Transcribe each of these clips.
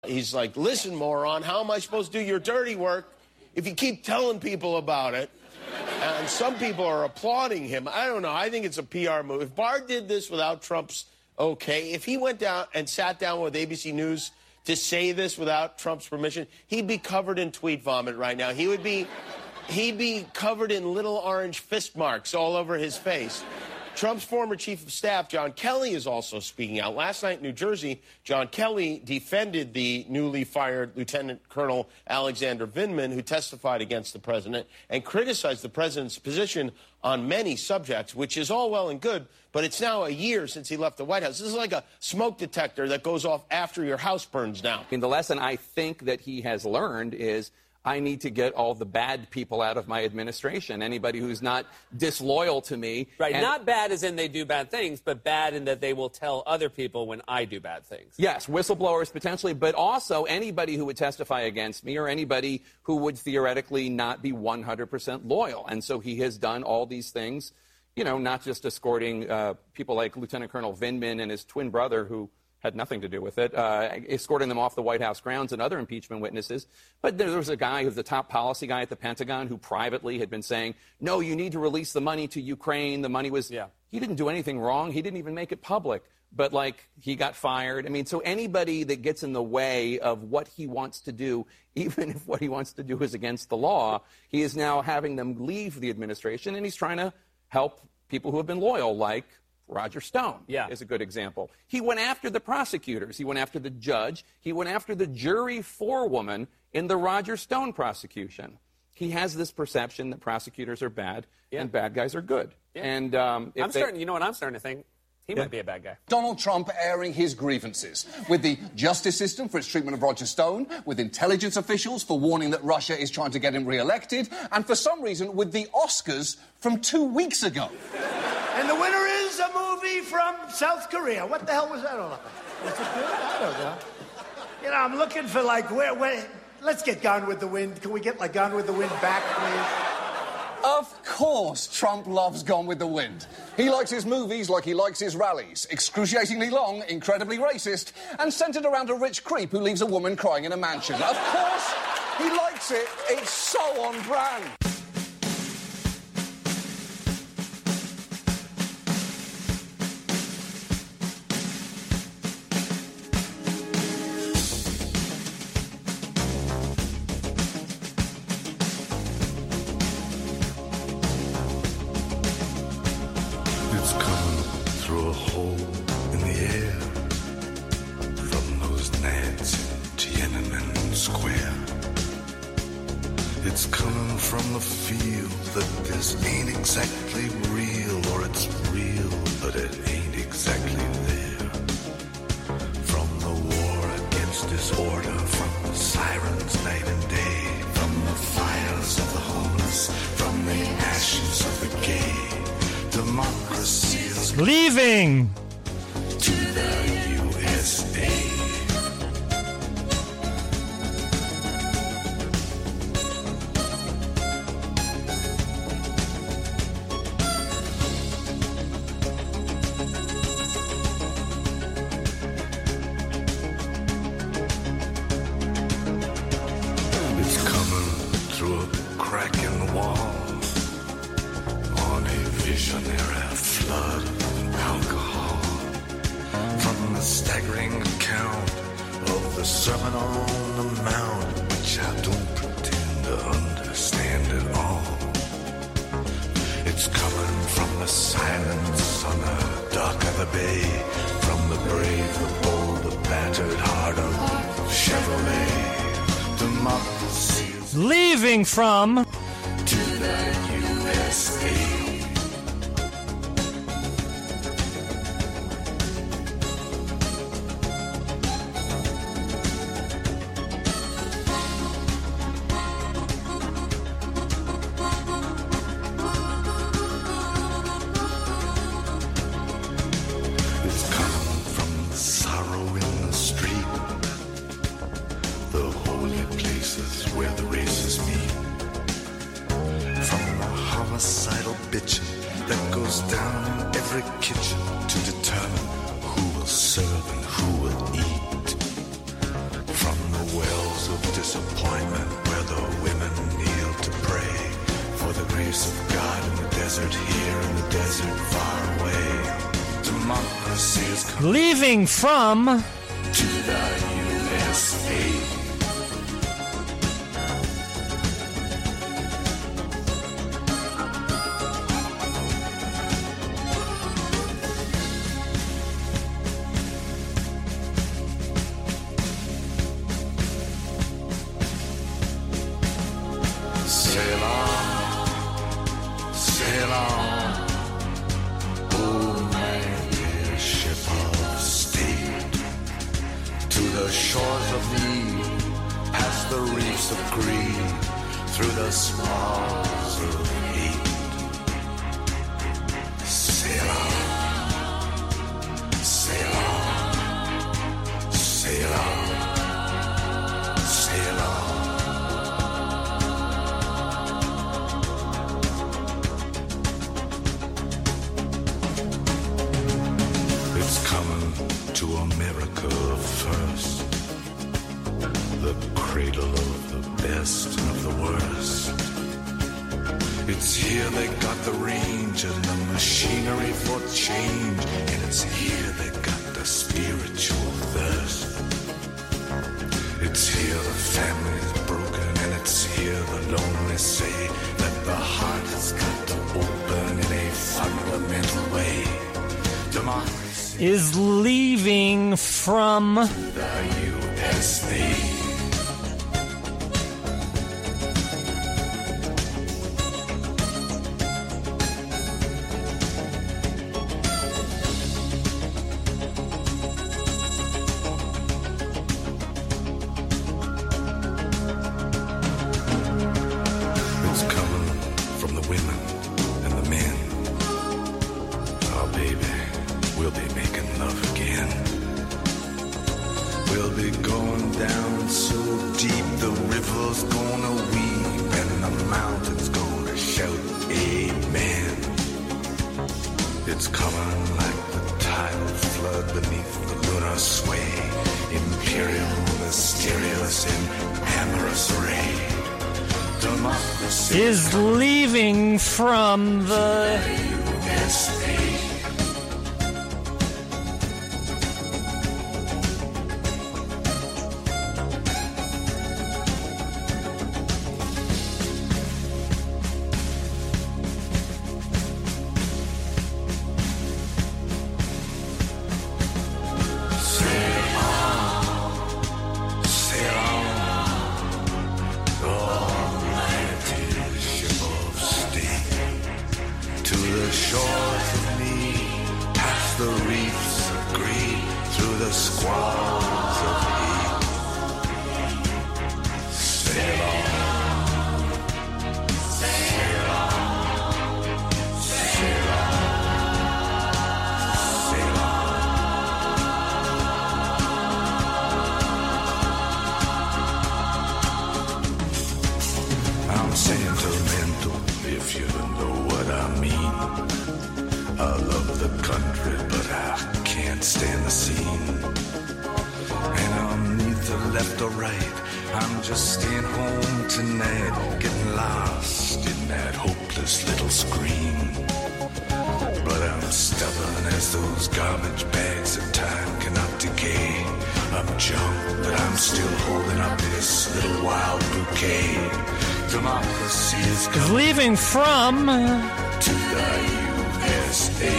He's like, listen, moron, how am I supposed to do your dirty work if you keep telling people about it? And some people are applauding him. I don't know. I think it's a PR move. If Barr did this without Trump's okay, if he went down and sat down with ABC News to say this without Trump's permission, he'd be covered in tweet vomit right now. He'd be covered in little orange fist marks all over his face. Trump's former chief of staff, John Kelly, is also speaking out. Last night in New Jersey, John Kelly defended the newly fired Lieutenant Colonel Alexander Vindman, who testified against the president, and criticized the president's position on many subjects, which is all well and good, but it's now a year since he left the White House. This is like a smoke detector that goes off after your house burns down. I mean, the lesson I think that he has learned is I need to get all the bad people out of my administration. Anybody who's not disloyal to me. Right, not bad as in they do bad things, but bad in that they will tell other people when I do bad things. Yes, whistleblowers potentially, but also anybody who would testify against me or anybody who would theoretically not be 100% loyal. And so he has done all these things, you know, not just escorting people like Lieutenant Colonel Vindman and his twin brother, who had nothing to do with it, escorting them off the White House grounds and other impeachment witnesses. But there was a guy who's the top policy guy at the Pentagon who privately had been saying, no, you need to release the money to Ukraine. The money was, he didn't do anything wrong. He didn't even make it public. But, like, he got fired. I mean, so anybody that gets in the way of what he wants to do, even if what he wants to do is against the law, he is now having them leave the administration, and he's trying to help people who have been loyal, like Roger Stone is a good example. He went after the prosecutors. He went after the judge. He went after the jury forewoman in the Roger Stone prosecution. He has this perception that prosecutors are bad and bad guys are good. And you know what I'm starting to think? He might be a bad guy. Donald Trump airing his grievances with the justice system for its treatment of Roger Stone, with intelligence officials for warning that Russia is trying to get him re-elected, and for some reason with the Oscars from 2 weeks ago. And the winner is a movie from South Korea. What the hell was that all about? Was it good? I don't know. You know, I'm looking for, like, where... Let's get Gone with the Wind. Can we get, like, Gone with the Wind back, please? Of course Trump loves Gone with the Wind. He likes his movies like he likes his rallies. Excruciatingly long, incredibly racist, and centred around a rich creep who leaves a woman crying in a mansion. Of course he likes it. It's so on brand. It's coming from the feel that this ain't exactly real, or it's real, but it ain't exactly there. From the war against disorder, from the sirens night and day, from the fires of the homeless, from the ashes of the gay, democracy is leaving to the USA. Leaving from to the USA. It's coming from the sorrow in the street, the holy places where the races meet, from the homicidal bitching that goes down in every kitchen to determine who will serve and who will eat, from wells of disappointment where the women kneel to pray for the grace of God in the desert here, in the desert far away. Democracy is coming Leaving from to the USA. Sail on, sail on, oh my dear ship of state, to the shores of need, past the reefs of greed, through the swallows of hate. Sail on, sail on, sail on, sail on. It's coming to America first, the cradle of the best of the worst. It's here they got the range and the machinery for change, and it's here they got the spiritual thirst. It's here the family's broken, and it's here the lonely say that the heart has got to open in a fundamental way. Democracy is leaving from the USA. It's coming from the women and the men. Oh, baby, we'll be making love again. We'll be going down so deep the river's gonna weep and the mountain's gonna shout amen. It's coming like the tidal flood beneath the lunar sway, imperial, mysterious, in amorous array. Democracy is leaving from the USA. Sail on, almighty ship of state, to the shores of need, past the reefs of greed, through the squalls of heat. Sail on, sail on, sail on, sail on. I'm sentimental, if you know what I mean. I love the country, but I can't stand the scene. And I'm neither left or right. I'm just staying home tonight, getting lost in that hopeless little screen. But I'm stubborn as those garbage bags that time cannot decay. I'm junk, but I'm still holding up this little wild bouquet. Democracy is coming leaving from to the USA.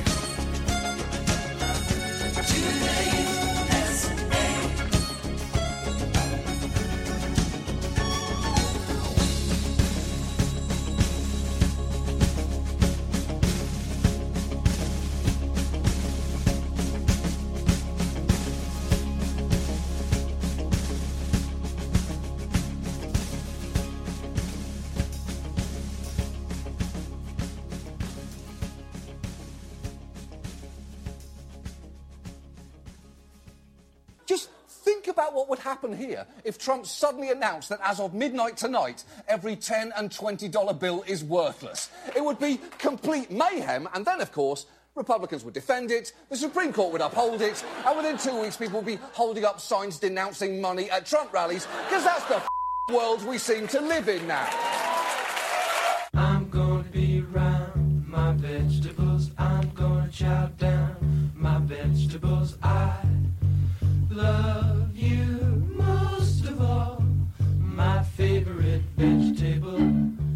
Just think about what would happen here if Trump suddenly announced that as of midnight tonight, every $10 and $20 bill is worthless. It would be complete mayhem, and then, of course, Republicans would defend it, the Supreme Court would uphold it, and within 2 weeks people would be holding up signs denouncing money at Trump rallies, because that's the world we seem to live in now. I'm gonna be around my vegetables, I'm gonna chow down my vegetables. I love you most of all, my favorite vegetable.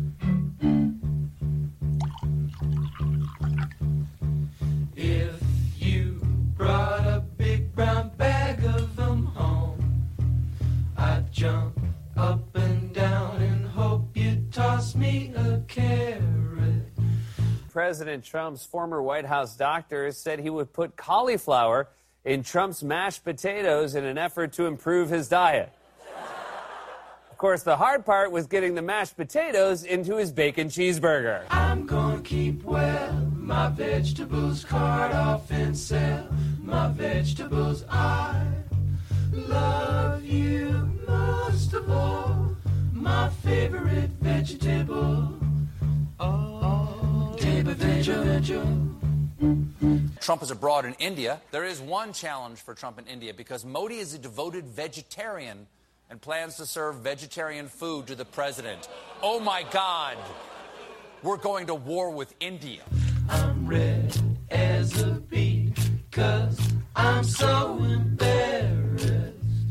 If you brought a big brown bag of them home, I'd jump up and down and hope you'd toss me a carrot. President Trump's former White House doctor said he would put cauliflower in Trump's mashed potatoes in an effort to improve his diet. Of course, the hard part was getting the mashed potatoes into his bacon cheeseburger. I'm gonna keep well my vegetables, cart off and sell my vegetables. I love you most of all, my favorite vegetable. Oh, vegetable. Trump is abroad in India. There is one challenge for Trump in India because Modi is a devoted vegetarian and plans to serve vegetarian food to the president. Oh, my God. We're going to war with India. I'm red as a beet, 'cause I'm so embarrassed.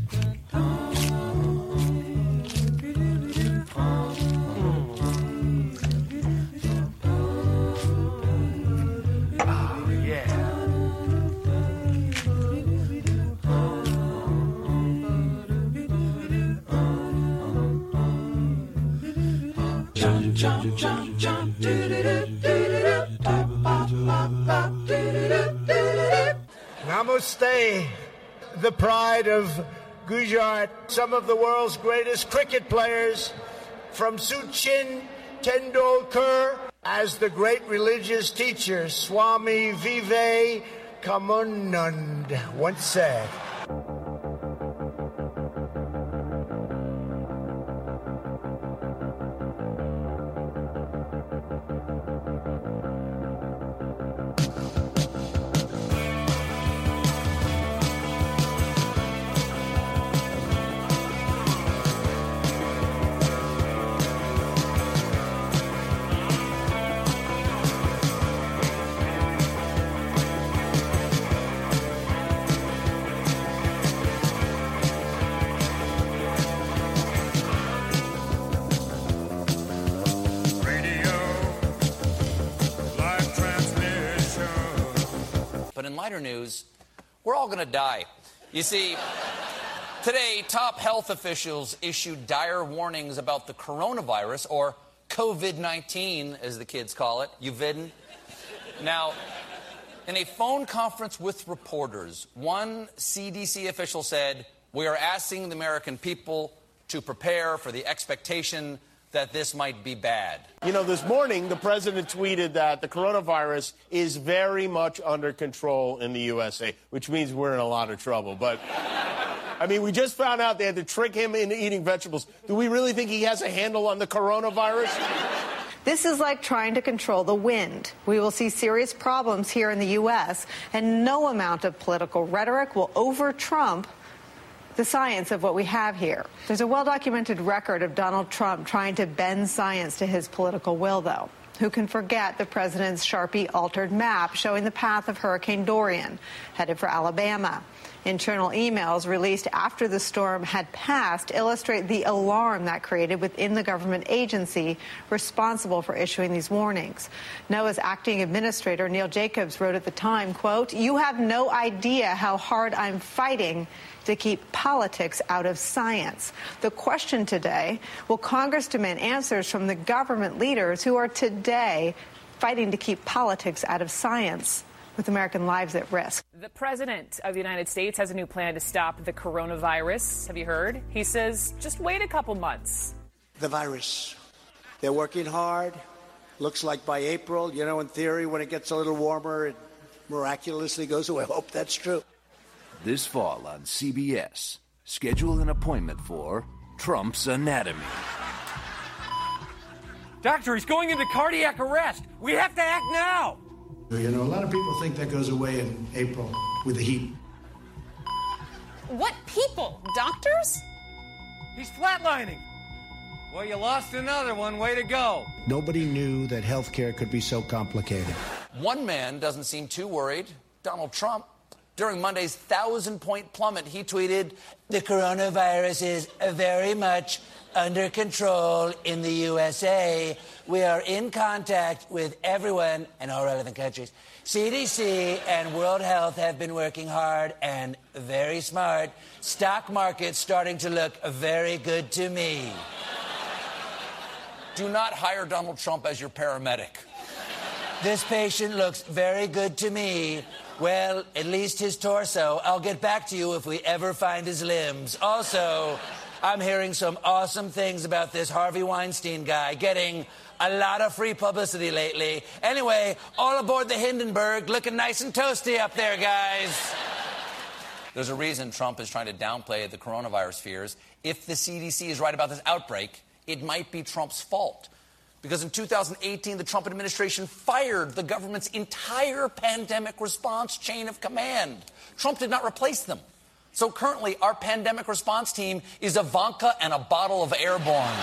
Namaste, the pride of Gujarat, some of the world's greatest cricket players, from Sachin Tendulkar, as the great religious teacher Swami Vivekananda once said. But in lighter news, we're all going to die. You see, today, top health officials issued dire warnings about the coronavirus, or COVID-19, as the kids call it. You vidden. Now, in a phone conference with reporters, one CDC official said, "We are asking the American people to prepare for the expectation that this might be bad." You know, this morning, the president tweeted that the coronavirus is very much under control in the USA, which means we're in a lot of trouble. But, I mean, we just found out they had to trick him into eating vegetables. Do we really think he has a handle on the coronavirus? This is like trying to control the wind. We will see serious problems here in the U.S., and no amount of political rhetoric will over-Trump the science of what we have here. There's a well-documented record of Donald Trump trying to bend science to his political will, though. Who can forget the president's Sharpie-altered map showing the path of Hurricane Dorian, headed for Alabama? Internal emails released after the storm had passed illustrate the alarm that created within the government agency responsible for issuing these warnings. NOAA's acting administrator, Neil Jacobs, wrote at the time, quote, "You have no idea how hard I'm fighting to keep politics out of science." The question today, will Congress demand answers from the government leaders who are today fighting to keep politics out of science, with American lives at risk? The president of the United States has a new plan to stop the coronavirus. Have you heard? He says, just wait a couple months. The virus. They're working hard. Looks like by April, you know, in theory, when it gets a little warmer, it miraculously goes away. I hope that's true. This fall on CBS, schedule an appointment for Trump's Anatomy. Doctor, he's going into cardiac arrest. We have to act now. You know, a lot of people think that goes away in April with the heat. What people? Doctors? He's flatlining. Well, you lost another one. Way to go. Nobody knew that healthcare could be so complicated. One man doesn't seem too worried, Donald Trump. During Monday's 1,000-point plummet, he tweeted, "The coronavirus is very much under control in the USA. We are in contact with everyone in all relevant countries. CDC and World Health have been working hard and very smart. Stock market starting to look very good to me." Do not hire Donald Trump as your paramedic. "This patient looks very good to me. Well, at least his torso. I'll get back to you if we ever find his limbs. Also, I'm hearing some awesome things about this Harvey Weinstein guy getting a lot of free publicity lately. Anyway, all aboard the Hindenburg, looking nice and toasty up there, guys." There's a reason Trump is trying to downplay the coronavirus fears. If the CDC is right about this outbreak, it might be Trump's fault. Because in 2018, the Trump administration fired the government's entire pandemic response chain of command. Trump did not replace them. So currently, our pandemic response team is a vodka and a bottle of Airborne.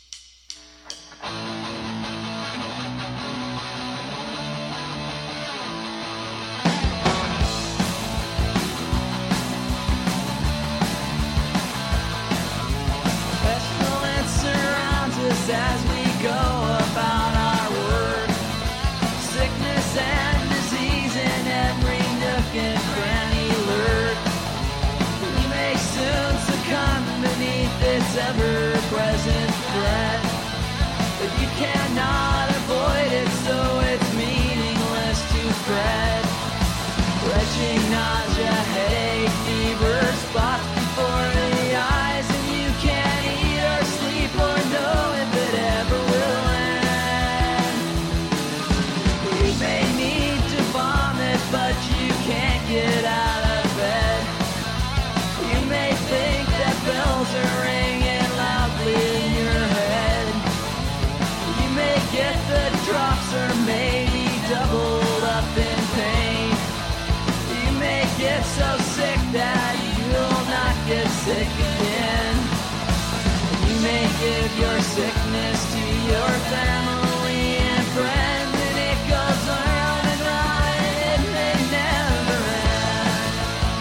Pestilence surrounds us as we go about our work. Sickness and disease in every nook and cranny lurk. We may soon succumb beneath its ever-present threat, but you cannot avoid it, so it's meaningless to fret. Retching nausea, headache, fever, spots before the eyes, and you can't eat or sleep or know if it ever will end. You may need to vomit, but you can't get out of bed. You may think that bells are ringing loudly in your head. You may get the drops or maybe doubled up in pain. You may get so sick that you'll not get sick again. You may give your sickness to your family and friends, and it goes around and round, and it may never end.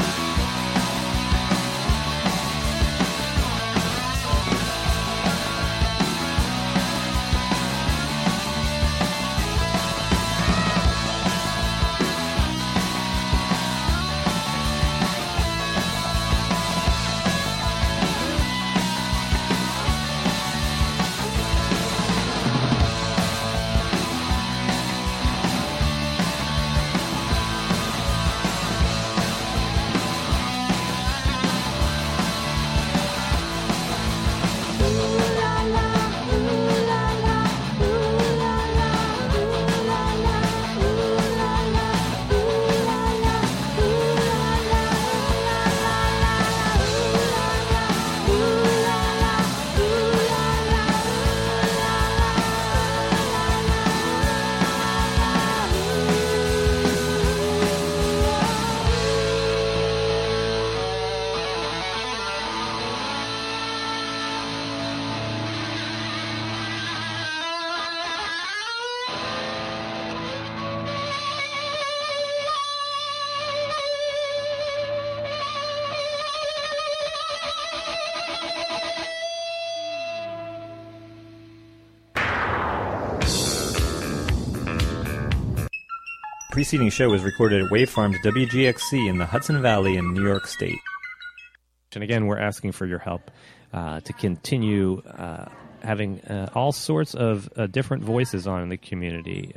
The preceding show was recorded at Wavefarms WGXC in the Hudson Valley in New York State. And again, we're asking for your help to continue having all sorts of different voices on in the community.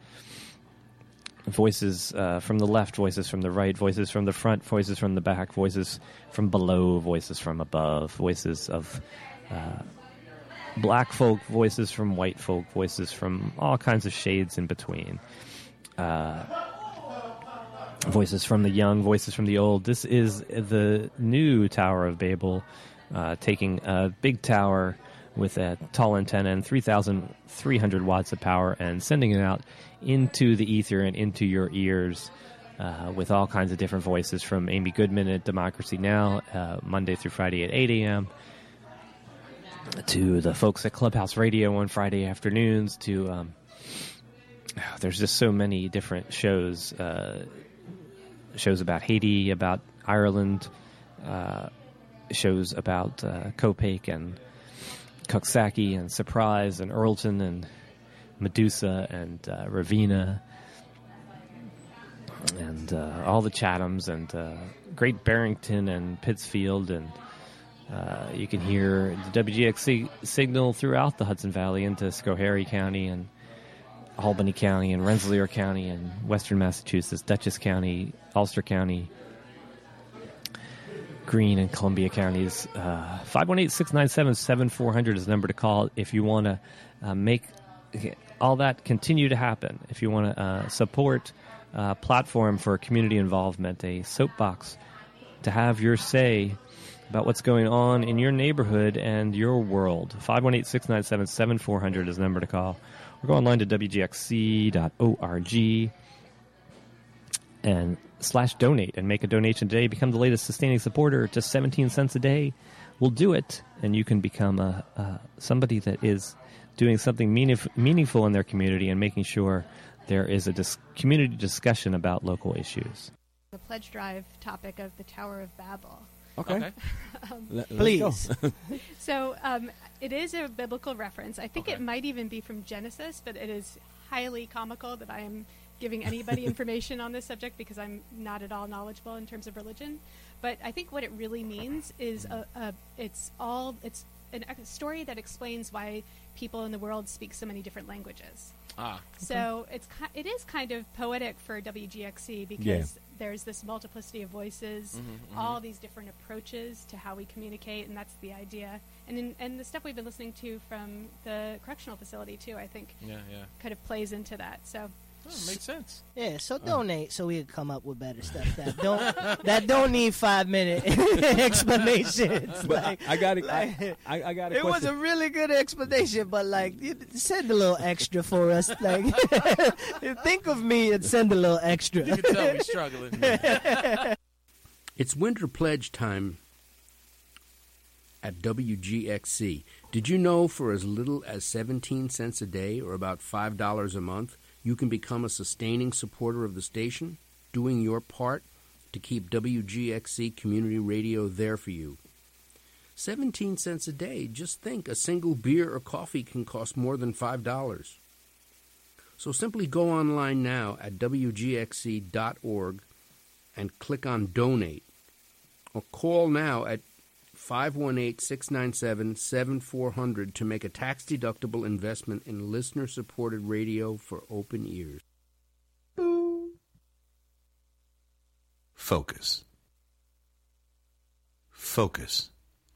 Voices from the left, voices from the right, voices from the front, voices from the back, voices from below, voices from above, voices of black folk, voices from white folk, voices from all kinds of shades in between. Voices from the young, voices from the old. This is the new Tower of Babel, taking a big tower with a tall antenna and 3,300 watts of power, and sending it out into the ether and into your ears with all kinds of different voices, from Amy Goodman at Democracy Now! Monday through Friday at 8 a.m., to the folks at Clubhouse Radio on Friday afternoons, to there's just so many different shows about Haiti, about Ireland, shows about Kopek and Coxsackie and Surprise and Earlton and Medusa and Ravina and all the Chathams and Great Barrington and Pittsfield, and you can hear the WGXC signal throughout the Hudson Valley into Schoharie County and Albany County and Rensselaer County and Western Massachusetts, Dutchess County, Ulster County, Greene and Columbia counties. 518-697-7400 is the number to call if you want to make all that continue to happen. If you want to support a platform for community involvement, a soapbox to have your say about what's going on in your neighborhood and your world. 518-697-7400 is the number to call. Or go online to WGXC.org and /donate and make a donation today. Become the latest sustaining supporter. Just 17 cents a day will do it, and you can become somebody that is doing something meaningful in their community and making sure there is a community discussion about local issues. The pledge drive topic of the Tower of Babel. Okay. Please. So it is a biblical reference. I think it might even be from Genesis, but it is highly comical that I am giving anybody information on this subject because I'm not at all knowledgeable in terms of religion. But I think what it really means is it's a story that explains why people in the world speak so many different languages. So it is kind of poetic for WGXC because there's this multiplicity of voices, all these different approaches to how we communicate, and that's the idea. And the stuff we've been listening to from the correctional facility too, I think, kind of plays into that. So. Makes sense. Yeah, so donate so we can come up with better stuff that don't need 5-minute explanations. But I got it. I got it. It was a really good explanation, but send a little extra for us. Think of me and send a little extra. You can tell we're struggling. It's winter pledge time at WGXC. Did you know for as little as 17 cents a day, or about $5 a month, you can become a sustaining supporter of the station, doing your part to keep WGXC Community Radio there for you. 17 cents a day. Just think, a single beer or coffee can cost more than $5. So simply go online now at WGXC.org and click on Donate, or call now at 518-697-7400 to make a tax-deductible investment in listener-supported radio for open ears. Focus. Focus.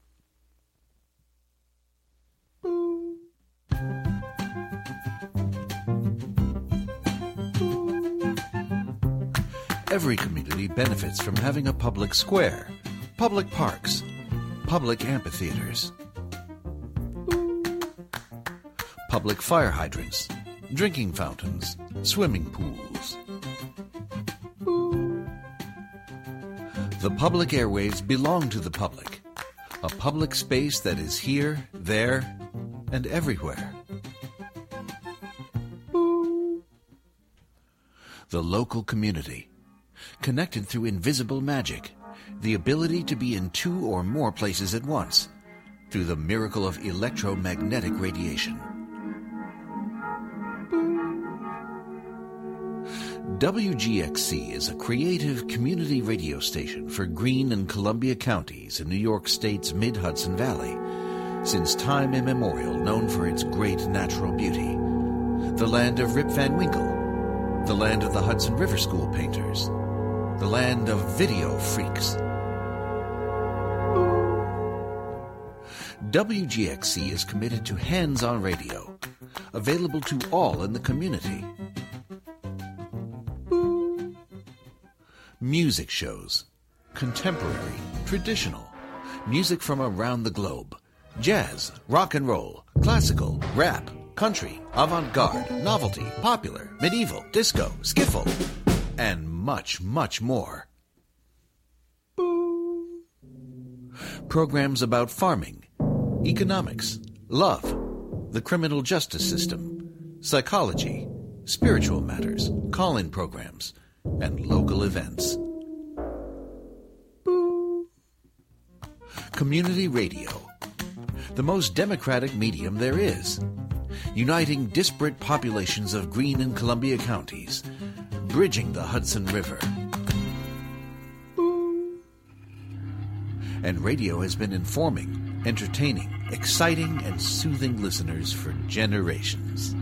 Every community benefits from having a public square, public parks, public amphitheaters, public fire hydrants, drinking fountains, swimming pools. The public airwaves belong to the public, a public space that is here, there, and everywhere. The local community, connected through invisible magic, the ability to be in two or more places at once, through the miracle of electromagnetic radiation. WGXC is a creative community radio station for Greene and Columbia counties in New York State's mid-Hudson Valley, since time immemorial known for its great natural beauty. The land of Rip Van Winkle, the land of the Hudson River School painters, the land of video freaks. WGXC is committed to hands-on radio, available to all in the community. Music shows, contemporary, traditional, music from around the globe, jazz, rock and roll, classical, rap, country, avant-garde, novelty, popular, medieval, disco, skiffle, and much, much more. Programs about farming, economics, love, the criminal justice system, psychology, spiritual matters, call-in programs, and local events. Community radio, the most democratic medium there is, uniting disparate populations of Greene and Columbia counties, bridging the Hudson River. And radio has been informing, entertaining, exciting, and soothing listeners for generations.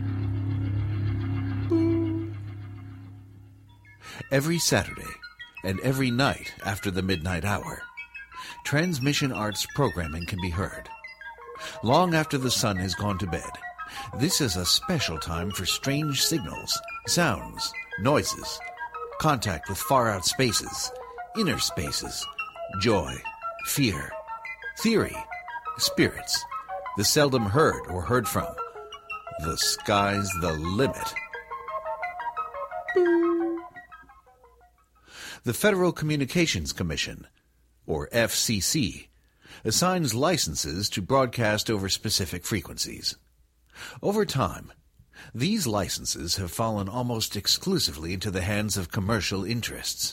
Every Saturday and every night after the midnight hour, Transmission Arts programming can be heard. Long after the sun has gone to bed, this is a special time for strange signals, sounds, noises, contact with far-out spaces, inner spaces, joy, fear, theory, spirits, the seldom heard or heard from. The sky's the limit. The Federal Communications Commission, or FCC, assigns licenses to broadcast over specific frequencies. Over time, these licenses have fallen almost exclusively into the hands of commercial interests.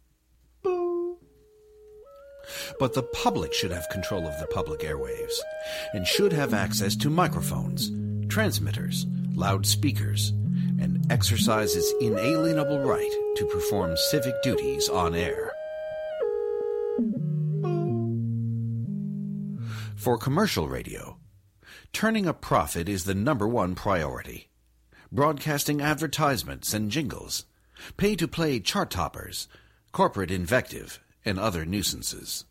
But the public should have control of the public airwaves and should have access to microphones, transmitters, loudspeakers, and exercise its inalienable right to perform civic duties on air. For commercial radio, turning a profit is the #1 priority. Broadcasting advertisements and jingles, pay-to-play chart toppers, corporate invective, and other nuisances.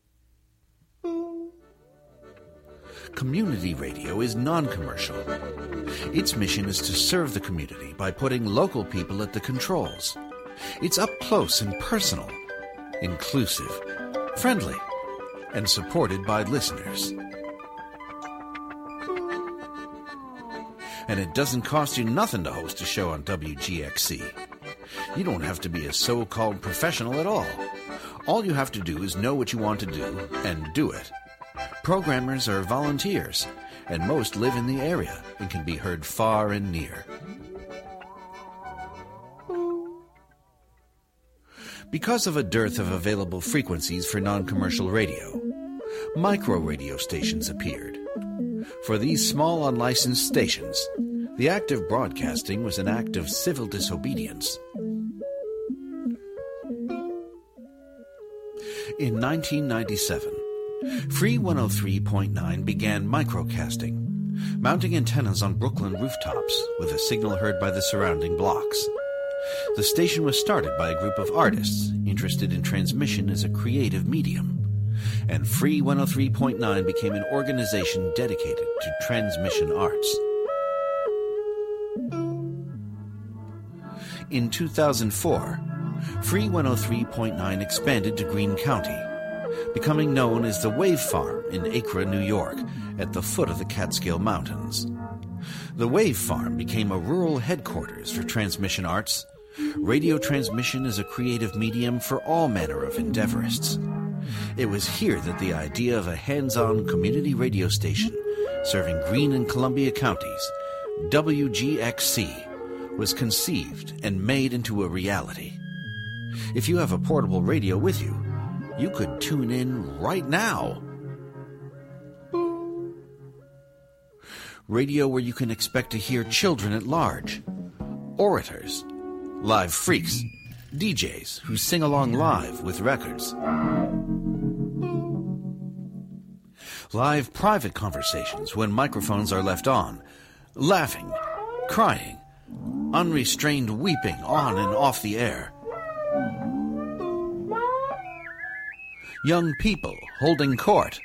Community radio is non-commercial. Its mission is to serve the community by putting local people at the controls. It's up close and personal, inclusive, friendly, and supported by listeners. And it doesn't cost you nothing to host a show on WGXC. You don't have to be a so-called professional at all. All you have to do is know what you want to do and do it. Programmers are volunteers, and most live in the area and can be heard far and near. Because of a dearth of available frequencies for non-commercial radio, micro radio stations appeared. For these small unlicensed stations, the act of broadcasting was an act of civil disobedience. In 1997, Free 103.9 began microcasting, mounting antennas on Brooklyn rooftops with a signal heard by the surrounding blocks. The station was started by a group of artists interested in transmission as a creative medium, and Free 103.9 became an organization dedicated to transmission arts. In 2004, Free 103.9 expanded to Greene County, becoming known as the Wave Farm in Acre, New York, at the foot of the Catskill Mountains. The Wave Farm became a rural headquarters for transmission arts. Radio transmission is a creative medium for all manner of endeavorists. It was here that the idea of a hands-on community radio station serving Greene and Columbia counties, WGXC, was conceived and made into a reality. If you have a portable radio with you, you could tune in right now. Radio where you can expect to hear children at large, orators, live freaks, DJs who sing along live with records, live private conversations when microphones are left on, laughing, crying, unrestrained weeping on and off the air, young people holding court,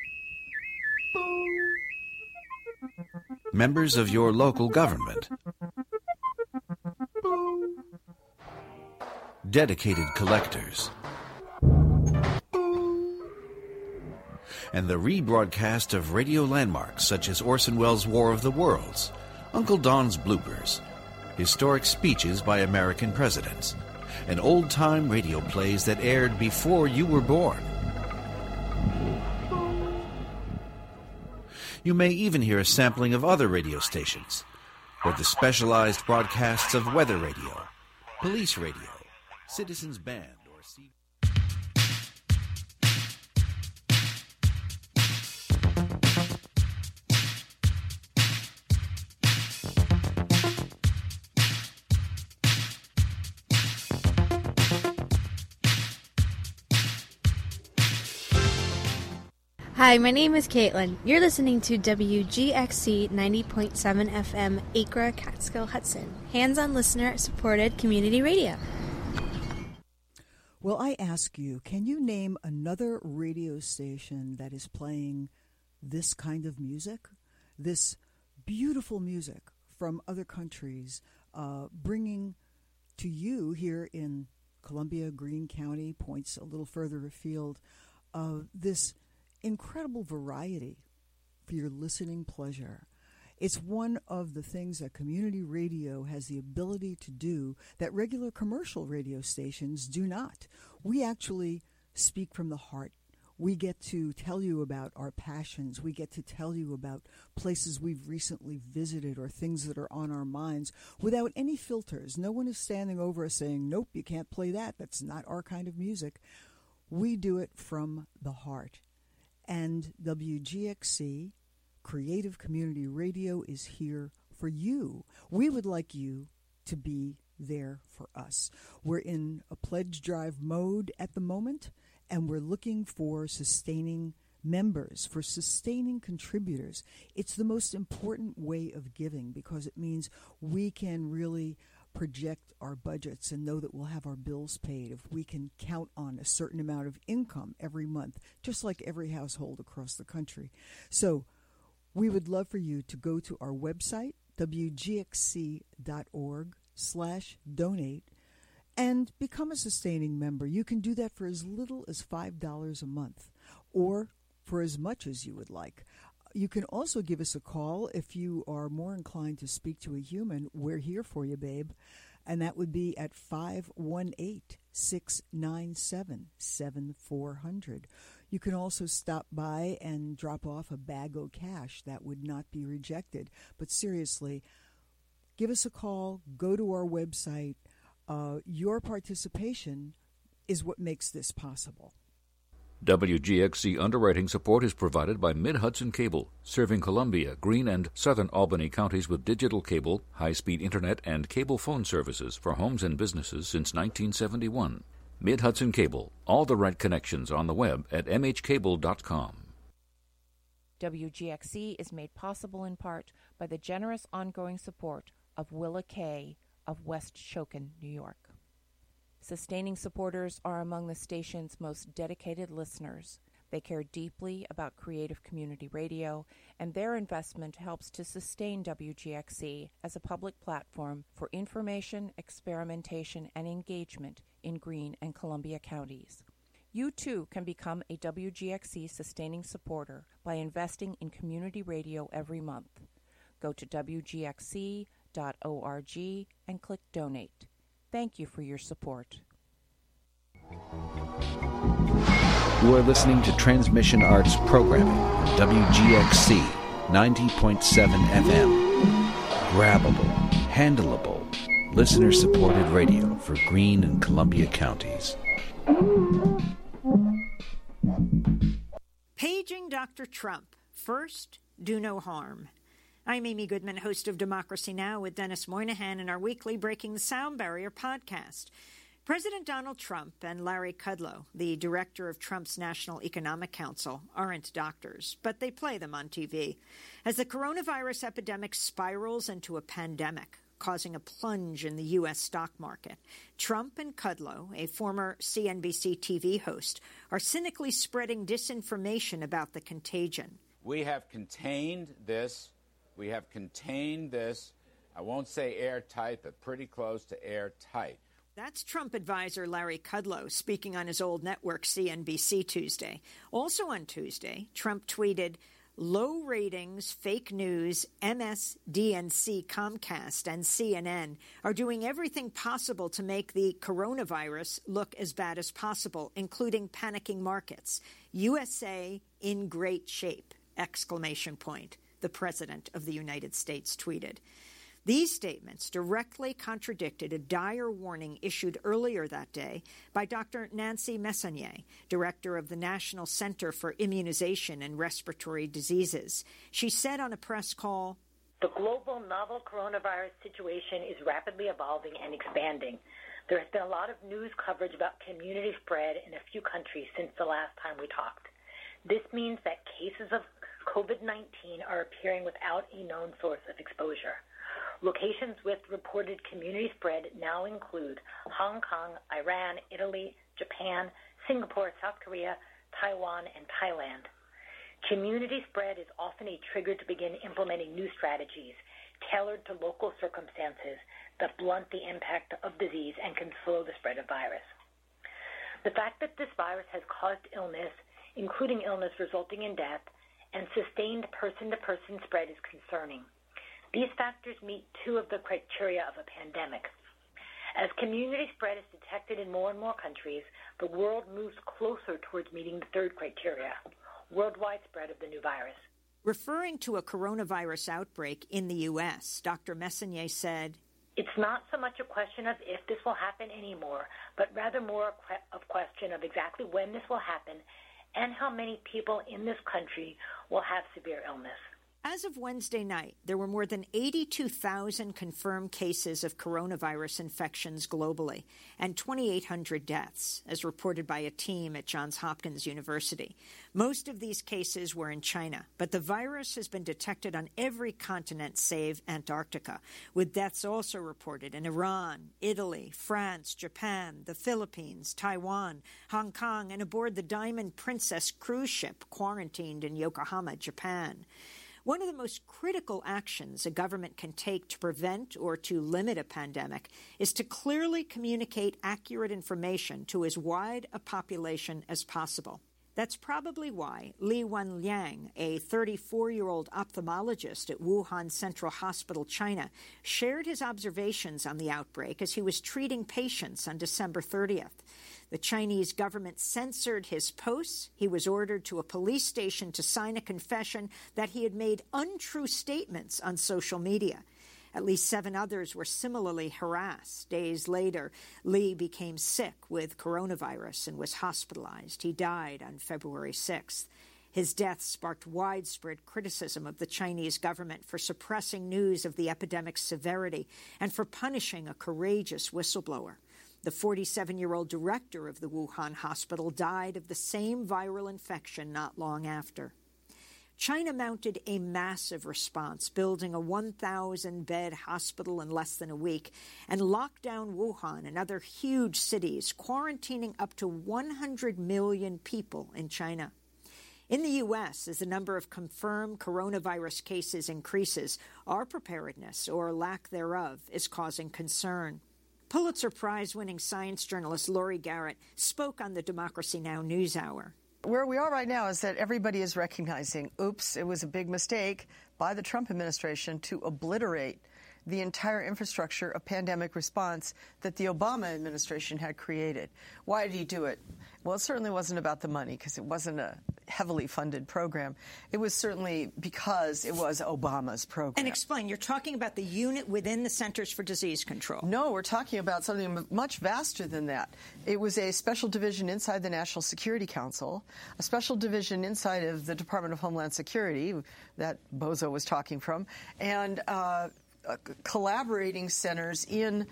members of your local government, dedicated collectors, and the rebroadcast of radio landmarks such as Orson Welles' War of the Worlds, Uncle Don's Bloopers, historic speeches by American presidents, and old-time radio plays that aired before you were born. You may even hear a sampling of other radio stations, or the specialized broadcasts of weather radio, police radio, Citizens Band, or Hi, my name is Caitlin. You're listening to WGXC 90.7 FM, Acra, Catskill, Hudson. Hands-on listener-supported community radio. Well, I ask you, can you name another radio station that is playing this kind of music? This beautiful music from other countries, bringing to you here in Columbia, Greene County, points a little further afield, this incredible variety for your listening pleasure. It's one of the things that community radio has the ability to do that regular commercial radio stations do not. We actually speak from the heart. We get to tell you about our passions. We get to tell you about places we've recently visited or things that are on our minds without any filters. No one is standing over us saying, nope, you can't play that. That's not our kind of music. We do it from the heart. And WGXC, Creative Community Radio, is here for you. We would like you to be there for us. We're in a pledge drive mode at the moment, and we're looking for sustaining members, for sustaining contributors. It's the most important way of giving because it means we can really project our budgets and know that we'll have our bills paid if we can count on a certain amount of income every month, just like every household across the country. So we would love for you to go to our website, wgxc.org/donate, and become a sustaining member. You can do that for as little as $5 a month or for as much as you would like. You can also give us a call if you are more inclined to speak to a human. We're here for you, babe. And that would be at 518-697-7400. You can also stop by and drop off a bag of cash. That would not be rejected. But seriously, give us a call. Go to our website. Your participation is what makes this possible. WGXC underwriting support is provided by Mid-Hudson Cable, serving Columbia, Greene, and southern Albany counties with digital cable, high-speed internet, and cable phone services for homes and businesses since 1971. Mid-Hudson Cable, all the right connections on the web at mhcable.com. WGXC is made possible in part by the generous ongoing support of Willa Kay of West Shoken, New York. Sustaining supporters are among the station's most dedicated listeners. They care deeply about creative community radio, and their investment helps to sustain WGXC as a public platform for information, experimentation, and engagement in Greene and Columbia counties. You, too, can become a WGXC sustaining supporter by investing in community radio every month. Go to WGXC.org and click Donate. Thank you for your support. You are listening to Transmission Arts Programming on WGXC 90.7 FM. Grabbable, handleable, listener-supported radio for Greene and Columbia counties. Paging Dr. Trump. First, do no harm. I'm Amy Goodman, host of Democracy Now! With Dennis Moynihan in our weekly Breaking the Sound Barrier podcast. President Donald Trump and Larry Kudlow, the director of Trump's National Economic Council, aren't doctors, but they play them on TV. As the coronavirus epidemic spirals into a pandemic, causing a plunge in the U.S. stock market, Trump and Kudlow, a former CNBC TV host, are cynically spreading disinformation about the contagion. We have contained this. I won't say airtight, but pretty close to airtight. That's Trump advisor Larry Kudlow speaking on his old network CNBC Tuesday. Also on Tuesday, Trump tweeted, "Low ratings, fake news, MSDNC, Comcast, and CNN are doing everything possible to make the coronavirus look as bad as possible, including panicking markets. USA in great shape!" ! The President of the United States tweeted. These statements directly contradicted a dire warning issued earlier that day by Dr. Nancy Messonnier, director of the National Center for Immunization and Respiratory Diseases. She said on a press call, "The global novel coronavirus situation is rapidly evolving and expanding. There has been a lot of news coverage about community spread in a few countries since the last time we talked. This means that cases of COVID-19 are appearing without a known source of exposure. Locations with reported community spread now include Hong Kong, Iran, Italy, Japan, Singapore, South Korea, Taiwan, and Thailand. Community spread is often a trigger to begin implementing new strategies tailored to local circumstances that blunt the impact of disease and can slow the spread of virus. The fact that this virus has caused illness, including illness resulting in death, and sustained person-to-person spread is concerning. These factors meet two of the criteria of a pandemic. As community spread is detected in more and more countries, the world moves closer towards meeting the third criteria, worldwide spread of the new virus." Referring to a coronavirus outbreak in the U.S., Dr. Messonnier said, "It's not so much a question of if this will happen anymore, but rather more a question of exactly when this will happen and how many people in this country will have severe illness." As of Wednesday night, there were more than 82,000 confirmed cases of coronavirus infections globally and 2,800 deaths, as reported by a team at Johns Hopkins University. Most of these cases were in China, but the virus has been detected on every continent save Antarctica, with deaths also reported in Iran, Italy, France, Japan, the Philippines, Taiwan, Hong Kong, and aboard the Diamond Princess cruise ship quarantined in Yokohama, Japan. One of the most critical actions a government can take to prevent or to limit a pandemic is to clearly communicate accurate information to as wide a population as possible. That's probably why Li Wenliang, a 34-year-old ophthalmologist at Wuhan Central Hospital, China, shared his observations on the outbreak as he was treating patients on December 30th. The Chinese government censored his posts. He was ordered to a police station to sign a confession that he had made untrue statements on social media. At least 7 others were similarly harassed. Days later, Li became sick with coronavirus and was hospitalized. He died on February 6th. His death sparked widespread criticism of the Chinese government for suppressing news of the epidemic's severity and for punishing a courageous whistleblower. The 47-year-old director of the Wuhan hospital died of the same viral infection not long after. China mounted a massive response, building a 1,000-bed hospital in less than a week, and locked down Wuhan and other huge cities, quarantining up to 100 million people in China. In the U.S., as the number of confirmed coronavirus cases increases, our preparedness, or lack thereof, is causing concern. Pulitzer Prize-winning science journalist Laurie Garrett spoke on the Democracy Now! NewsHour. Where we are right now is that everybody is recognizing, oops, it was a big mistake by the Trump administration to obliterate the entire infrastructure of pandemic response that the Obama administration had created. Why did he do it? Well, it certainly wasn't about the money, because it wasn't a heavily funded program. It was certainly because it was Obama's program. And explain, you're talking about the unit within the Centers for Disease Control. No, we're talking about something much vaster than that. It was a special division inside the National Security Council, a special division inside of the Department of Homeland Security that Bozo was talking from, and collaborating centers in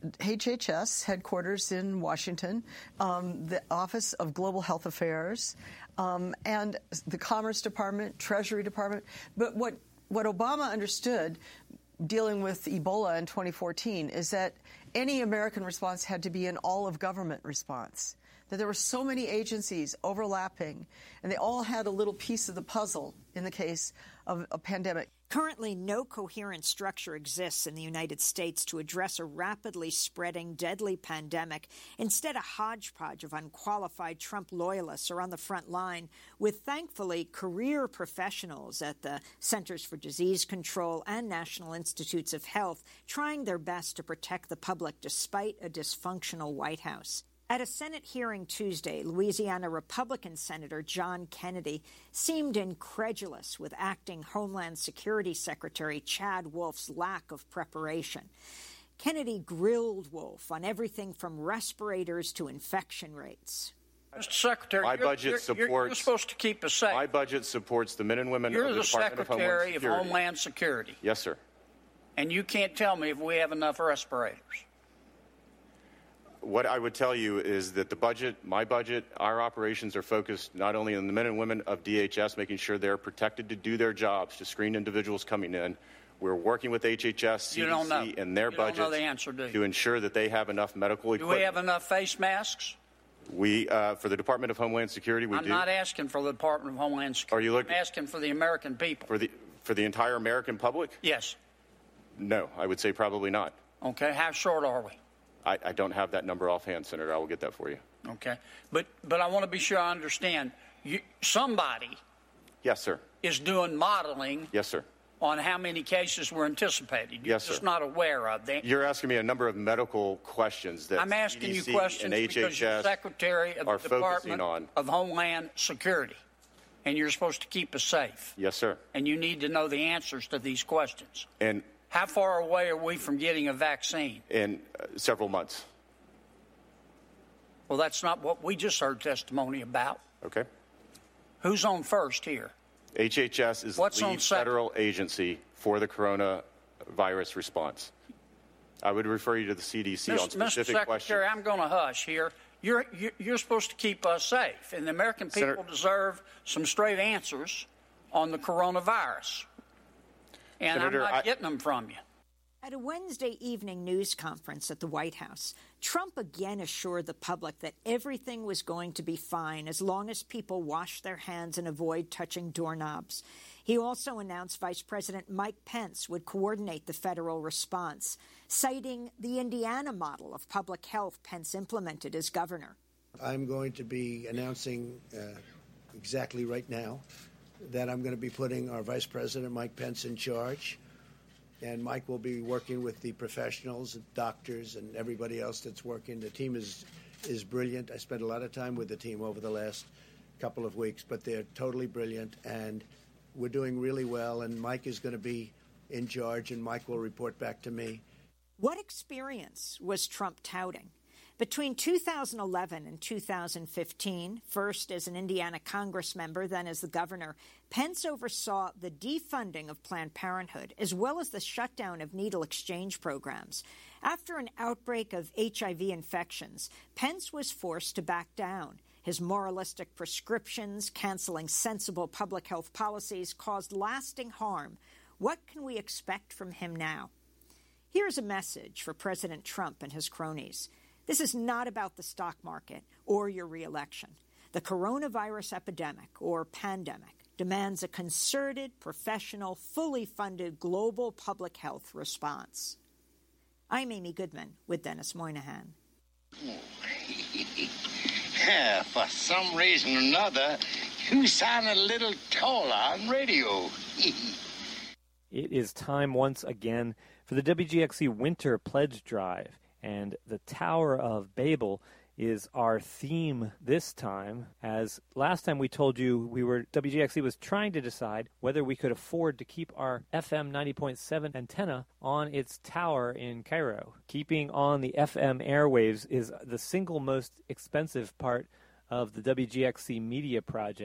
HHS headquarters in Washington, the Office of Global Health Affairs, and the Commerce Department, Treasury Department. But what Obama understood dealing with Ebola in 2014 is that any American response had to be an all-of-government response. that there were so many agencies overlapping, and they all had a little piece of the puzzle in the case of a pandemic. Currently, no coherent structure exists in the United States to address a rapidly spreading, deadly pandemic. Instead, a hodgepodge of unqualified Trump loyalists are on the front line, with thankfully career professionals at the Centers for Disease Control and National Institutes of Health trying their best to protect the public despite a dysfunctional White House. At a Senate hearing Tuesday, Louisiana Republican Senator John Kennedy seemed incredulous with acting Homeland Security Secretary Chad Wolf's lack of preparation. Kennedy grilled Wolf on everything from respirators to infection rates. Mr. Secretary, you're supposed to keep us safe. My budget supports the men and women of the Department of Homeland Security. You're the Secretary of Homeland Security. Yes, sir. And you can't tell me if we have enough respirators. What I would tell you is that my budget, our operations are focused not only on the men and women of DHS, making sure they're protected to do their jobs, to screen individuals coming in. We're working with HHS, CDC, and their budgets to ensure that they have enough medical equipment. Do we have enough face masks? We, for the Department of Homeland Security, we do. I'm not asking for the Department of Homeland Security. I'm asking for the American people. For the entire American public? Yes. No, I would say probably not. Okay. How short are we? I don't have that number offhand, Senator. I will get that for you. Okay. But I want to be sure I understand. Somebody Yes, sir. is doing modeling Yes, sir. on how many cases we're anticipating. You're Yes, sir. just not aware of them. You're asking me a number of medical questions that I'm asking CDC you questions and because you're HHS Secretary of are the focusing Department on. of Homeland Security, and you're supposed to keep us safe. Yes, sir. And you need to know the answers to these questions. And how far away are we from getting a vaccine? In several months. Well, that's not what we just heard testimony about. Okay. Who's on first here? HHS is What's the on lead second? federal agency for the coronavirus response. I would refer you to the CDC on specific Mr. questions. Secretary, I'm going to hush here. You're supposed to keep us safe, and the American people deserve some straight answers on the coronavirus. And Senator, I'm not getting them from you. At a Wednesday evening news conference at the White House, Trump again assured the public that everything was going to be fine as long as people wash their hands and avoid touching doorknobs. He also announced Vice President Mike Pence would coordinate the federal response, citing the Indiana model of public health Pence implemented as governor. I'm going to be announcing exactly right now that I'm going to be putting our Vice President Mike Pence in charge. And Mike will be working with the professionals, doctors, and everybody else that's working. The team is brilliant. I spent a lot of time with the team over the last couple of weeks, but they're totally brilliant, and we're doing really well. And Mike is going to be in charge, and Mike will report back to me. What experience was Trump touting? Between 2011 and 2015, first as an Indiana Congress member, then as the governor, Pence oversaw the defunding of Planned Parenthood, as well as the shutdown of needle exchange programs. After an outbreak of HIV infections, Pence was forced to back down. His moralistic prescriptions, canceling sensible public health policies, caused lasting harm. What can we expect from him now? Here's a message for President Trump and his cronies. This is not about the stock market or your re-election. The coronavirus epidemic, or pandemic, demands a concerted, professional, fully funded global public health response. I'm Amy Goodman with Dennis Moynihan. Yeah, for some reason or another, you sound a little taller on radio. It is time once again for the WGXC Winter Pledge Drive. And the Tower of Babel is our theme this time, as last time we told you WGXC was trying to decide whether we could afford to keep our FM 90.7 antenna on its tower in Cairo. Keeping on the FM airwaves is the single most expensive part of the WGXC media project.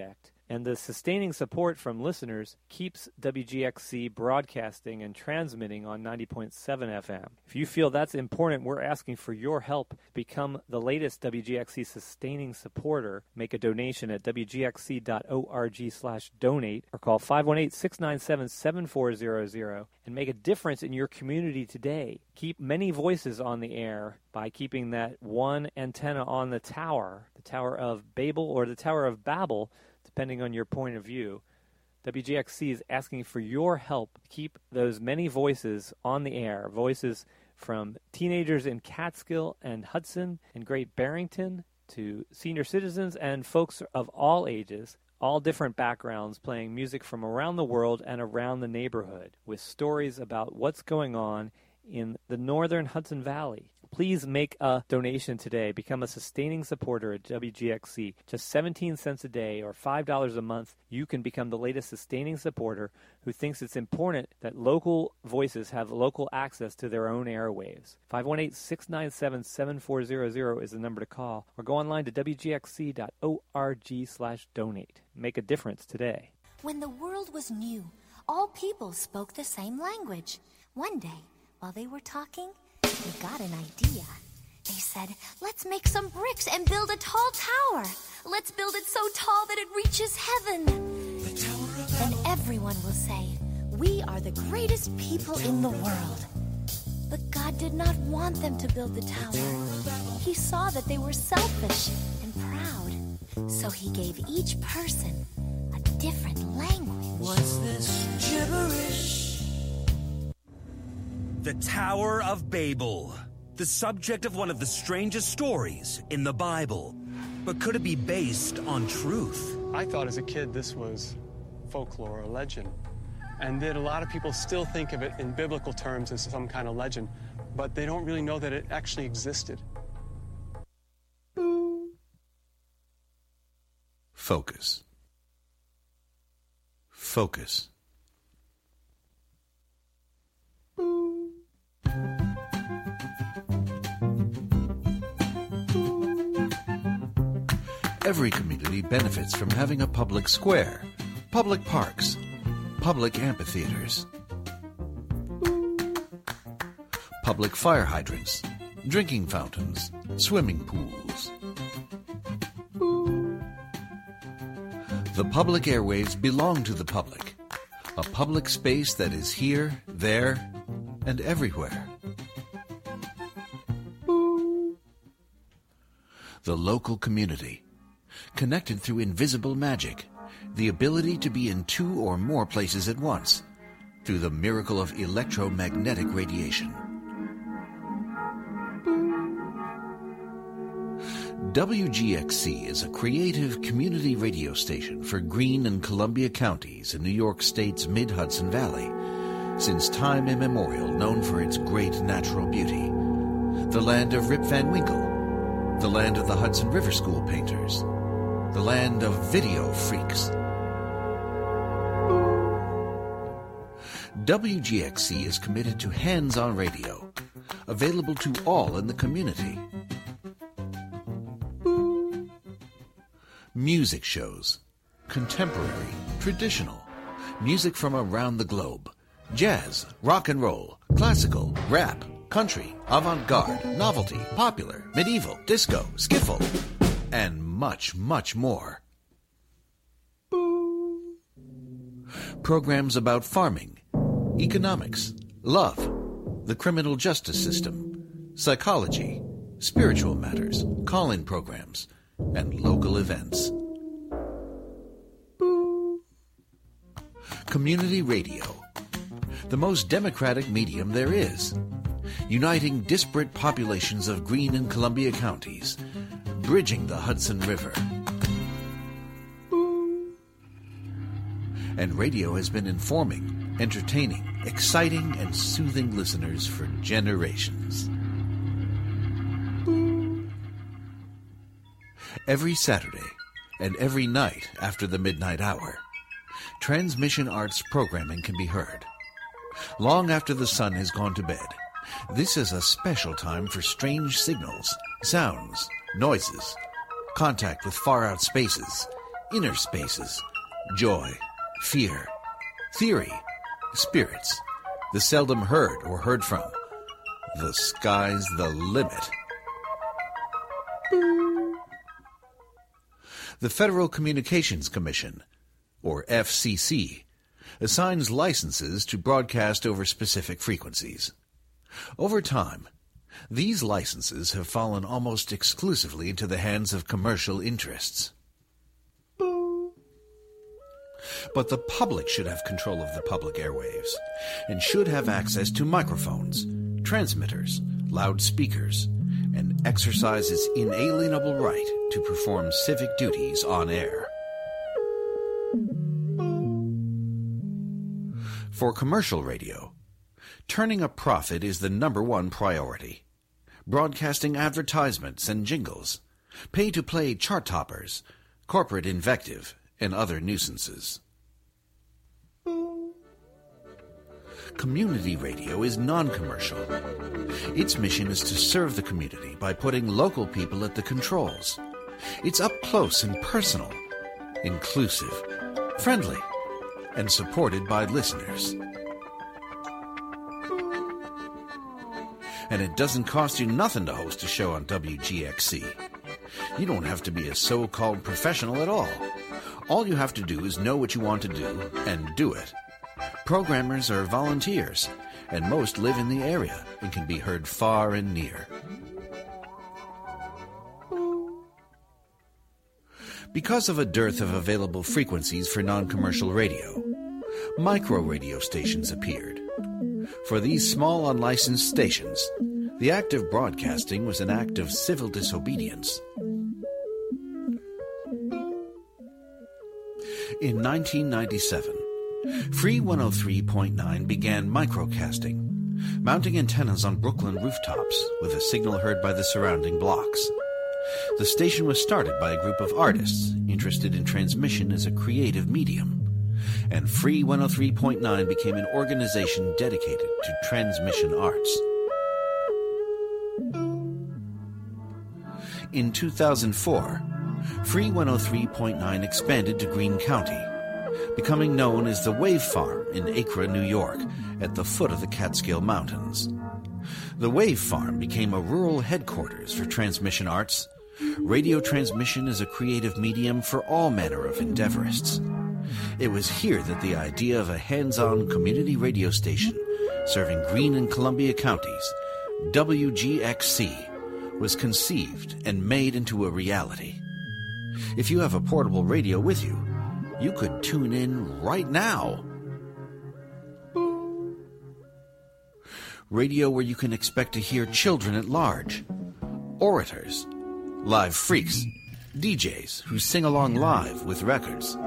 And the sustaining support from listeners keeps WGXC broadcasting and transmitting on 90.7 FM. If you feel that's important, we're asking for your help. Become the latest WGXC sustaining supporter. Make a donation at WGXC.org/donate or call 518-697-7400 and make a difference in your community today. Keep many voices on the air by keeping that one antenna on the Tower of Babel or the Tower of Babel, depending on your point of view. WGXC is asking for your help to keep those many voices on the air, voices from teenagers in Catskill and Hudson and Great Barrington to senior citizens and folks of all ages, all different backgrounds, playing music from around the world and around the neighborhood with stories about what's going on in the northern Hudson Valley. Please make a donation today. Become a sustaining supporter at WGXC. Just 17 cents a day or $5 a month. You can become the latest sustaining supporter who thinks it's important that local voices have local access to their own airwaves. 518-697-7400 is the number to call, or go online to WGXC.org/donate. Make a difference today. When the world was new, all people spoke the same language. One day, while they were talking, they got an idea. They said, let's make some bricks and build a tall tower. Let's build it so tall that it reaches heaven. Then everyone will say, we are the greatest people in the world. But God did not want them to build the tower. He saw that they were selfish and proud. So he gave each person a different language. What's this gibberish? The Tower of Babel, the subject of one of the strangest stories in the Bible. But could it be based on truth? I thought as a kid this was folklore or legend, and that a lot of people still think of it in biblical terms as some kind of legend, but they don't really know that it actually existed. Focus. Focus. Every community benefits from having a public square, public parks, public amphitheaters, public fire hydrants, drinking fountains, swimming pools. The public airwaves belong to the public, a public space that is here, there, and everywhere. The local community, connected through invisible magic, the ability to be in two or more places at once, through the miracle of electromagnetic radiation. WGXC is a creative community radio station for Greene and Columbia counties in New York State's mid-Hudson Valley, since time immemorial known for its great natural beauty. The land of Rip Van Winkle, the land of the Hudson River School painters, the land of video freaks. WGXC is committed to hands-on radio, available to all in the community. Music shows, contemporary, traditional, music from around the globe, jazz, rock and roll, classical, rap, country, avant-garde, novelty, popular, medieval, disco, skiffle, and much, much more. Programs about farming, economics, love, the criminal justice system, psychology, spiritual matters, call-in programs, and local events. Community radio, the most democratic medium there is, uniting disparate populations of Greene and Columbia counties, bridging the Hudson River. And radio has been informing, entertaining, exciting, and soothing listeners for generations. Every Saturday and every night after the midnight hour, Transmission Arts programming can be heard. Long after the sun has gone to bed, this is a special time for strange signals, sounds, noises, contact with far-out spaces, inner spaces, joy, fear, theory, spirits, the seldom heard or heard from. The sky's the limit. The Federal Communications Commission, or FCC, assigns licenses to broadcast over specific frequencies. Over time, these licenses have fallen almost exclusively into the hands of commercial interests. But the public should have control of the public airwaves and should have access to microphones, transmitters, loudspeakers, and exercise its inalienable right to perform civic duties on air. For commercial radio, turning a profit is the #1 priority. Broadcasting advertisements and jingles, pay-to-play chart toppers, corporate invective, and other nuisances. Community radio is non-commercial. Its mission is to serve the community by putting local people at the controls. It's up close and personal, inclusive, friendly, and supported by listeners. And it doesn't cost you nothing to host a show on WGXC. You don't have to be a so-called professional at all. All you have to do is know what you want to do and do it. Programmers are volunteers, and most live in the area and can be heard far and near. Because of a dearth of available frequencies for non-commercial radio, micro radio stations appeared. For these small unlicensed stations, the act of broadcasting was an act of civil disobedience. In 1997, Free 103.9 began microcasting, mounting antennas on Brooklyn rooftops with a signal heard by the surrounding blocks. The station was started by a group of artists interested in transmission as a creative medium, and Free 103.9 became an organization dedicated to transmission arts. In 2004, Free 103.9 expanded to Greene County, becoming known as the Wave Farm in Acre, New York, at the foot of the Catskill Mountains. The Wave Farm became a rural headquarters for transmission arts. Radio transmission is a creative medium for all manner of endeavorists. It was here that the idea of a hands-on community radio station serving Greene and Columbia counties, WGXC, was conceived and made into a reality. If you have a portable radio with you, you could tune in right now. Radio where you can expect to hear children at large, orators, live freaks, DJs who sing along live with records,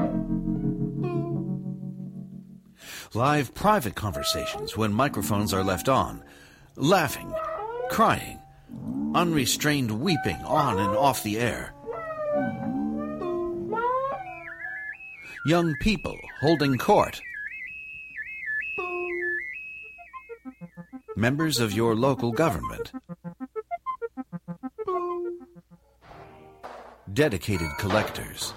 live private conversations when microphones are left on, laughing, crying, unrestrained weeping on and off the air. Young people holding court. Members of your local government. Dedicated collectors.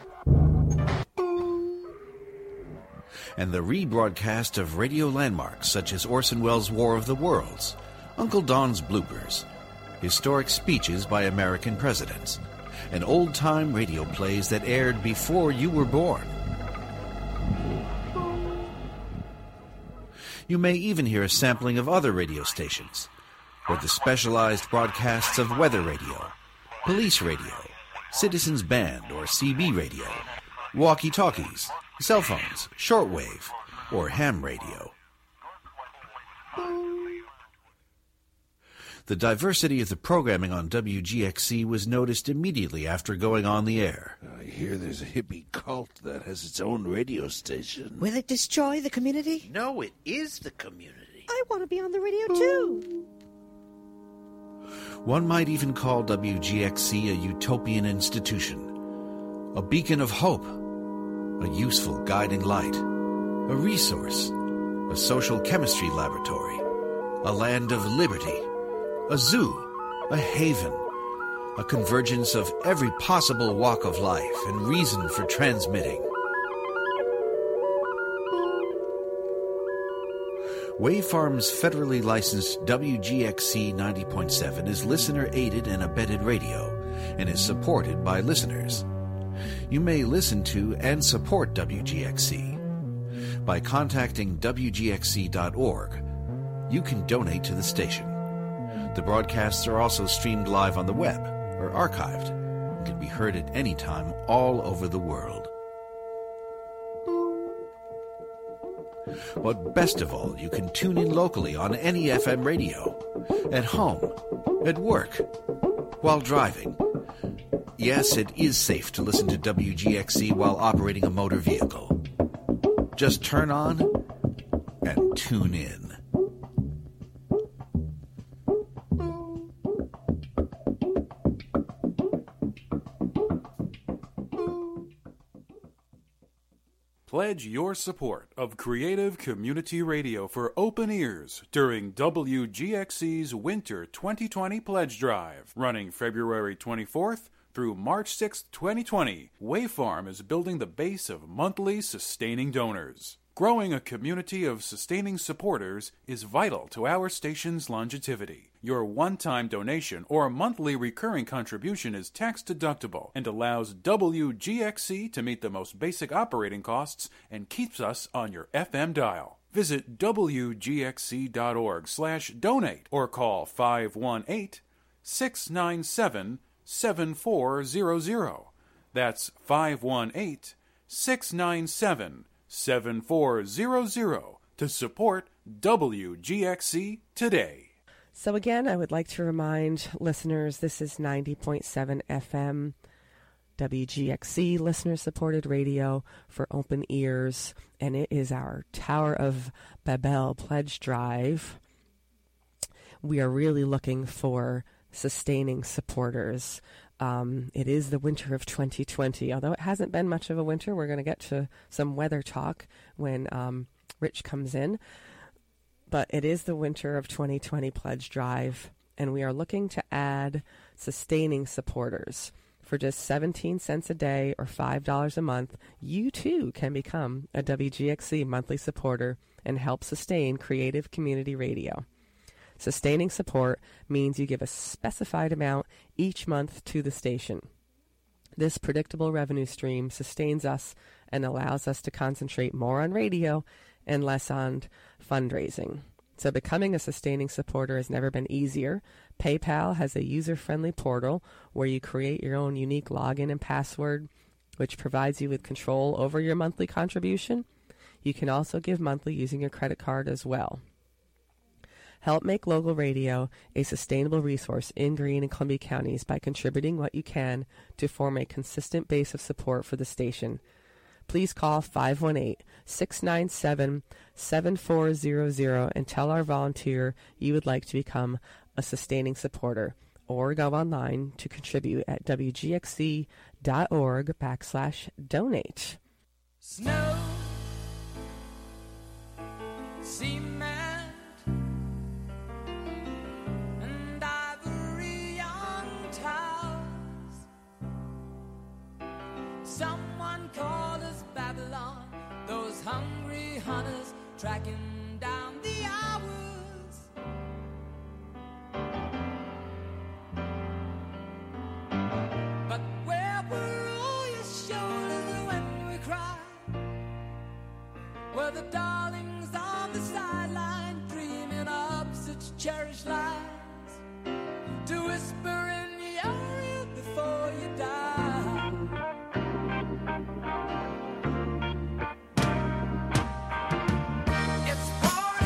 And the rebroadcast of radio landmarks such as Orson Welles' War of the Worlds, Uncle Don's bloopers, historic speeches by American presidents, and old-time radio plays that aired before you were born. You may even hear a sampling of other radio stations, or the specialized broadcasts of weather radio, police radio, citizens band or CB radio, walkie-talkies, cell phones, shortwave, or ham radio. The diversity of the programming on WGXC was noticed immediately after going on the air. I hear there's a hippie cult that has its own radio station. Will it destroy the community? No, it is the community. I want to be on the radio too. One might even call WGXC a utopian institution, a beacon of hope, a useful guiding light, a resource, a social chemistry laboratory, a land of liberty, a zoo, a haven, a convergence of every possible walk of life and reason for transmitting. Wavefarm's federally licensed WGXC 90.7 is listener-aided and abetted radio and is supported by listeners. You may listen to and support WGXC. By contacting WGXC.org, you can donate to the station. The broadcasts are also streamed live on the web or archived and can be heard at any time all over the world. But best of all, you can tune in locally on any FM radio, at home, at work, while driving. Yes, it is safe to listen to WGXC while operating a motor vehicle. Just turn on and tune in. Pledge your support of creative community radio for open ears during WGXC's Winter 2020 Pledge Drive, running February 24th through March 6th, 2020. Wavefarm is building the base of monthly sustaining donors. Growing a community of sustaining supporters is vital to our station's longevity. Your one-time donation or monthly recurring contribution is tax-deductible and allows WGXC to meet the most basic operating costs and keeps us on your FM dial. Visit WGXC.org/donate or call 518-697-7400. That's 518-697-7400 to support WGXC today. So again, I would like to remind listeners, this is 90.7 FM, WGXC, listener-supported radio for open ears, and it is our Tower of Babel Pledge Drive. We are really looking for sustaining supporters. It is the winter of 2020. Although it hasn't been much of a winter, we're going to get to some weather talk when Rich comes in. But it is the winter of 2020 Pledge Drive, and we are looking to add sustaining supporters. For just 17 cents a day or $5 a month, you too can become a WGXC monthly supporter and help sustain creative community radio. Sustaining support means you give a specified amount each month to the station. This predictable revenue stream sustains us and allows us to concentrate more on radio and less on fundraising. So becoming a sustaining supporter has never been easier. PayPal has a user-friendly portal where you create your own unique login and password, which provides you with control over your monthly contribution. You can also give monthly using your credit card as well. Help make local radio a sustainable resource in Greene and Columbia counties by contributing what you can to form a consistent base of support for the station. Please call 518-697-7400 and tell our volunteer you would like to become a sustaining supporter, or go online to contribute at WGXC.org/donate. Snow, cement, and ivory on towers. Someone called us Babylon, those hungry hunters tracking down the hours. But where were all your shoulders when we cried? Were the darlings on the sideline dreaming up such cherished lies to whisper in your ear before you die? It's pouring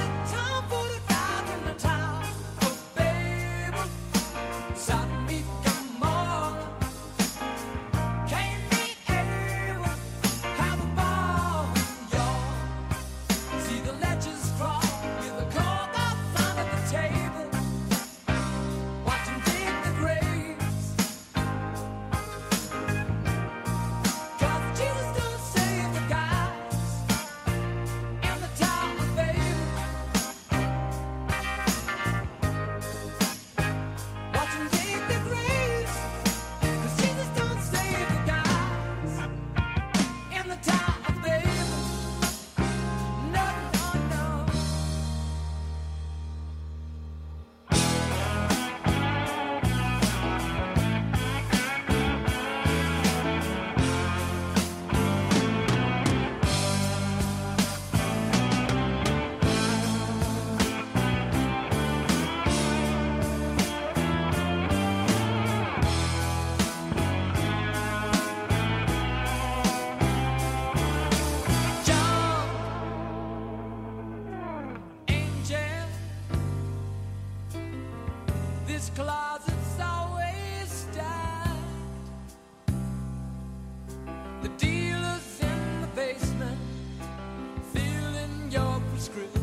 Chemist closet's always stacked. The dealers in the basement filling your prescription.